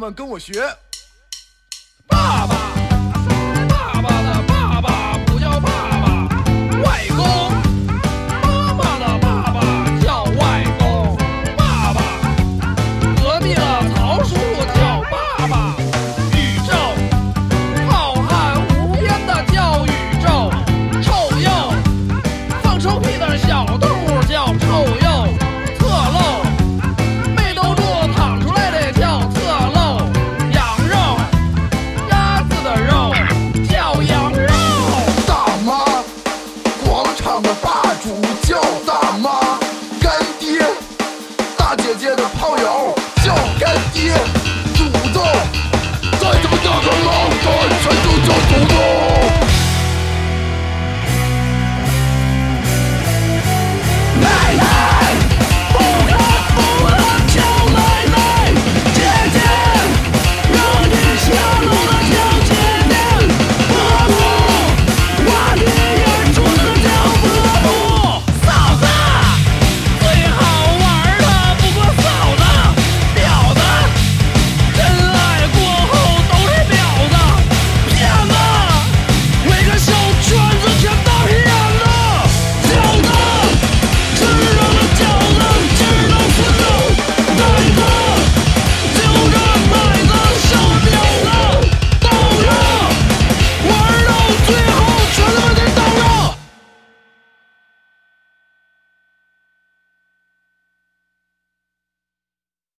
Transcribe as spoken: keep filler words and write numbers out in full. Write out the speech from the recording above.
们跟我学。 爸爸，爸爸的爸爸不叫爸爸，外公。妈妈的爸爸叫外公，爸爸。隔壁的曹叔叫爸爸。宇宙，浩瀚无边的叫宇宙。臭鼬，放臭屁的小动物叫臭鼬。侧漏，没兜住淌出来的叫侧漏。羊肉，鸭子的肉叫羊肉。 大妈，广场的霸主叫大妈。干爹，大姐姐的炮友叫干爹。土豆，再怎么大个老的全都叫土豆。